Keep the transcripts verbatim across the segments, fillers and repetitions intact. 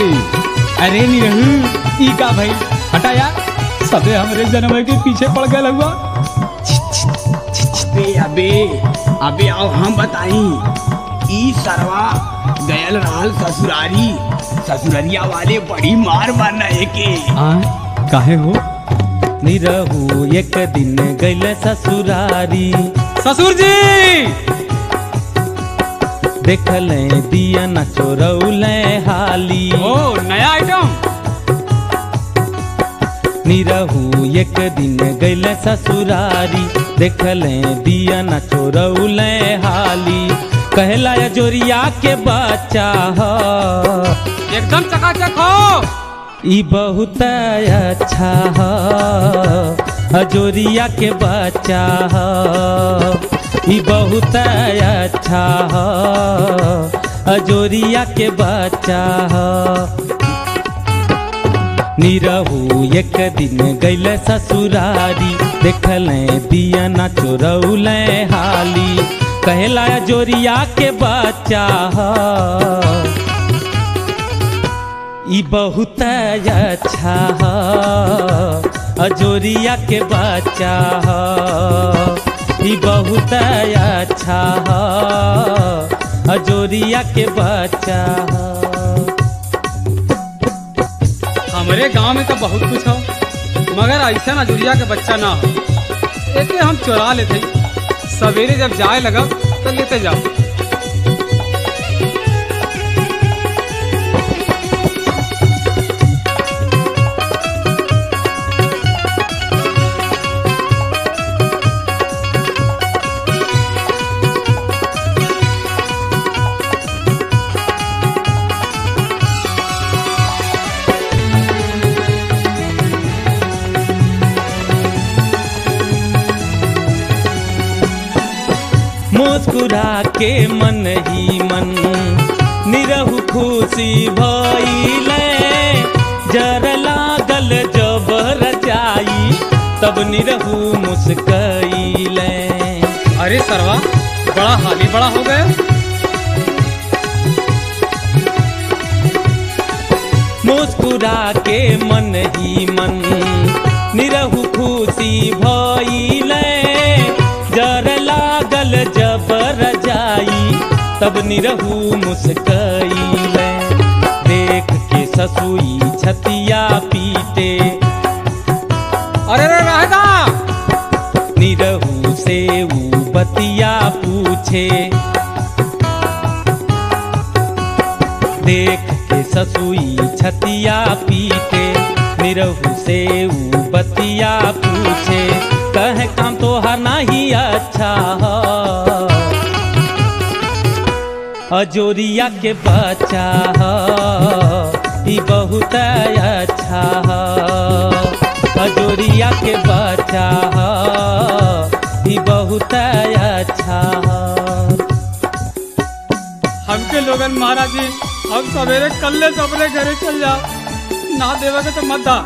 अरे निरहू ई का भाई हटा यार, सबे हमरे जन्म के पीछे पड़ गए लगवा। अबे अबे अबे आओ हम बताई, ई सरवा गयल रहल ससुरारी, ससुररिया वाले बड़ी मार मारना है के। हाँ काहे हो? निरहू एक दिन गैल ससुरारी, ससुर जी देखल दिया न चोरौल हाली। ओ नया आइटम। निरहू एक दिन गैल ससुरारी, देखल दिया न चोरौल हाली। कहला जोरिया के बच्चा हो, एकदम चकाचक हो। ई बहुत अच्छा हो, अजोरिया के बच्चा हो। ई बहुत अच्छा हो, अजोरिया के बच्चा हो। निरहू एक दिन गैल ससुरारी, देखल दिया न चोरौल हाली। कहला जोरिया के बच्चा हो, ई बहुत अच्छा हो, अजोरिया के बच्चा हो। ई बहुत अच्छा हो, अजोरिया के बच्चा हो। हमारे गांव में तो बहुत कुछ हो, मगर ऐसा अजूरिया के बच्चा ना हो। एके हम चुरा लेते, सवेरे जब जाए लगा तो लेते जाओ। मुस्कुरा के मन ही मन निरहू खुशी भइले। जर लागल जब रजाई, तब निरहू मुस्कइले। अरे सरवा बड़ा हाली बड़ा हो गए। मुस्कुरा के मन ही मन निरहू खुशी भइले। जर लागल जब रजाई, तब निरहू मुस्कइले। देख के ससुई छतिया पीटे, अरे रे रहेगा। निरहू से ऊ बतिया पूछे। देख के ससुई छतिया पीटे, निरहू से ऊ बतिया पूछे। कहे काम तो हर नहीं अच्छा हो, अजोरिया के बच्चा हो। ई बहुत अच्छा हो, अजोरिया के बच्चा हो। ई बहुत अच्छा हो। हमके लोगन महाराज जी, हम सवेरे कल ले तो अपने घरे चल जाओ, ना देवा के तो मत दा।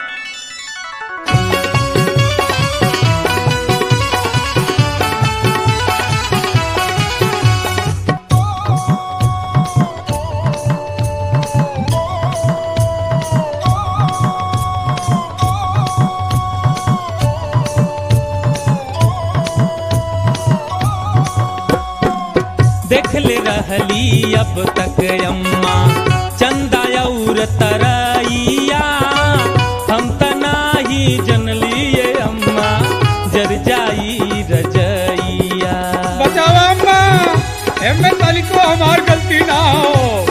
देखले रहली अब तक अम्मा चंदा और तरैया। हम त नाही जनलिए अम्मा, जर जाई रजैया। बचावा अम्मा, एमे ताली को हमार गलती ना हो।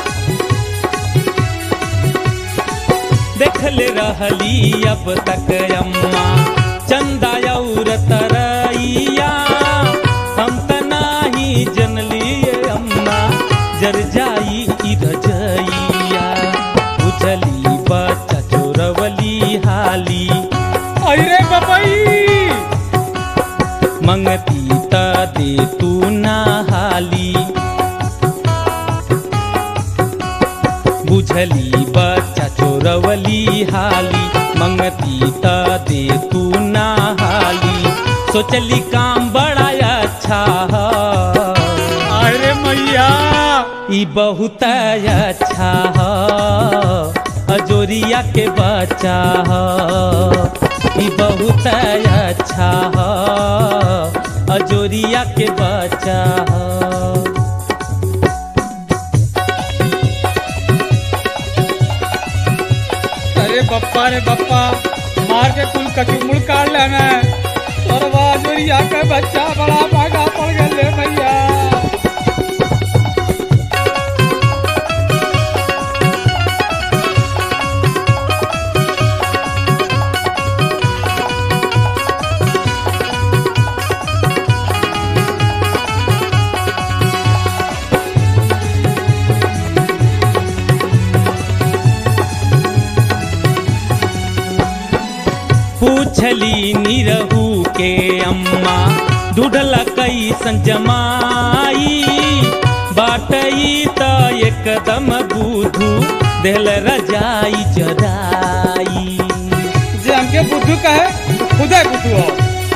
देखले रहली अब तक अम्मा चंदा और तरैया। हम त नाही जनलिए अम्मा, जर जाई रजैया। बुझली बच्चा चोरवली हाली। अरे बबई मंगती त दे तू ना हाली। बुझली बच्चा चोरवली हाली, मंगती त दे तू ना हाली। सोचली काम बड़ा अच्छा हो, अरे मैया ई ई बहुत अच्छा ह अजोरिया के बच्चा ह ई बहुत अच्छा ह अजोरिया के बच्चा ह अरे बप्पा रे बप्पा मार के कुल कचुमुड़ काट लेना और बाजोरिया का बच्चा बड़ा महंगा पड़ गया ले भैया। पूछली निरहू के अम्मा ढूढ़ल कैसन जमाई बाटई त एकदम बुधू देल रजाई जराई। जे हमके बुद्धू कहे तो खुदे बुद्धू हो।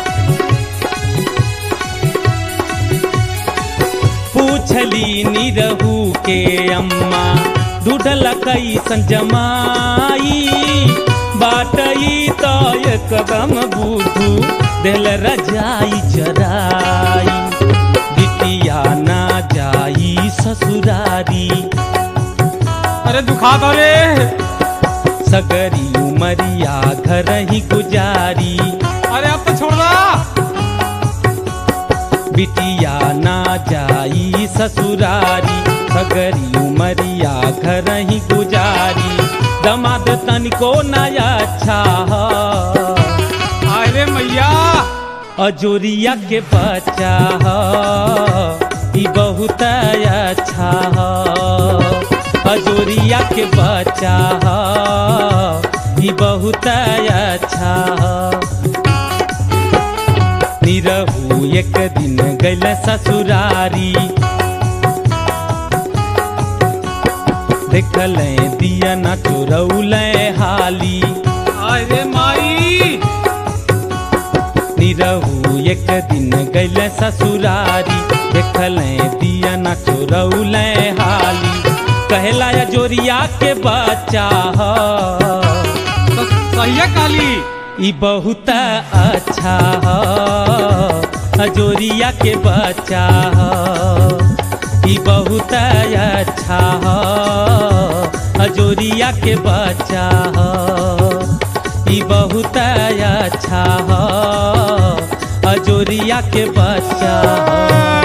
पूछली निरहू के अम्मा ढूढ़ल कैसन जमाई बाटई तो एकदम बुधू दिल रजाई जराई बिटिया ना जाई ससुरारी। अरे दुखा दो रे सगरी उमरिया घर ही गुजारी। अरे अब तो छोड़ दो। बिटिया ना जाई ससुरारी सगरी उमरिया घर ही गुजारी। दमाद तनिको नया अच्छा अरे मैया अजोरिया के बच्चा ई बहुत अच्छा अजोरिया के बच्चा ई बहुत अच्छा। निरहू एक दिन गइल ससुरारी देखल दिया ना चोरौल हाली। अरे माई निरहू एक दिन गइल ससुरारी देखल दिया ना चोरौल हाली। कहला अजोरिया के बच्चा ह तो सही काली ई बहुत अच्छा ह अजोरिया के बच्चा ह ई बहुत अच्छा ह अजोरिया के बच्चा ह ई बहुत अच्छा ह अजोरिया के बच्चा ह।